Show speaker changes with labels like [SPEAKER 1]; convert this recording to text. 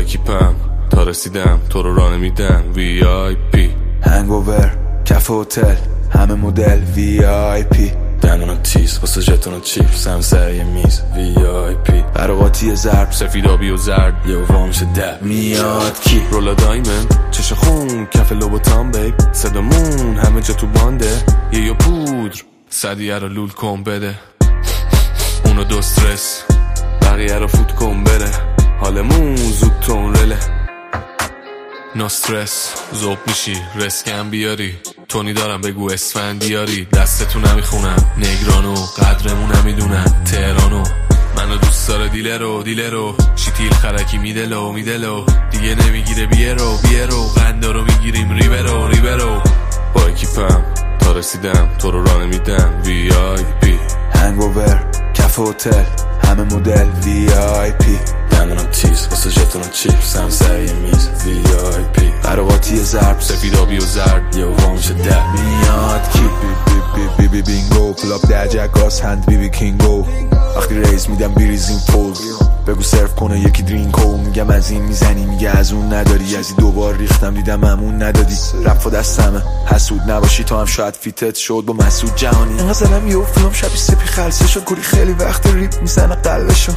[SPEAKER 1] اکیپم تا رسیدم تو رو راه نمیدن VIP
[SPEAKER 2] هنگوور کف هتل همه مدل VIP
[SPEAKER 1] دندونا تیز واسه ژتونا چیپس هم سر یه میز VIP
[SPEAKER 2] برقاتی ضرب
[SPEAKER 1] سفیدابی و زرد یه وا میشه در
[SPEAKER 2] میاد کی
[SPEAKER 1] رولا دایمند چش خون کف لوبوتان بیب صدامون همه جا تو بانده یه پودر صدیه رو لول کن بده اونو دو استرس بقیه رو فوت کن بره حالمون زود تون رله نو استرس زوب میشی رسکم بیاری تونی دارم بگو اسفند بیاری دستتو نمیخونم نگرانو قدرمون نمیدونن تهرانو منو دوست داره دیلرو شیتیل خرکی میدلو دیگه نمیگیره بیرو قندا رو میگیریم ریبرو با اکیپم تا رسیدم تو رو راه نمیدن VIP
[SPEAKER 2] هنگوور کف هتل همه مدل VIP
[SPEAKER 1] دندونا تیز واسه ژتونا چیپس هم سر یه میز VIP
[SPEAKER 2] برقاتی ضرب
[SPEAKER 1] سفیدابی و زرد یه وا میشه در
[SPEAKER 2] میاد کی بی بینگو کلاب درجکاس هند بی کینگو وقتی ریز میدم بیریزیم پوز بگو سرف کنه یکی درینکو میگم از این میزنی میگه از اون نداری از این دوبار ریختم دیدم همون ندادی رفت و دستمه حسود نباشی تو هم شاید فیتت شد با مسعود جهانی اینقدر زنم یه فیلم شبی سپی خلصه شد کوری خیلی وقت ریپ میزنه قلبشو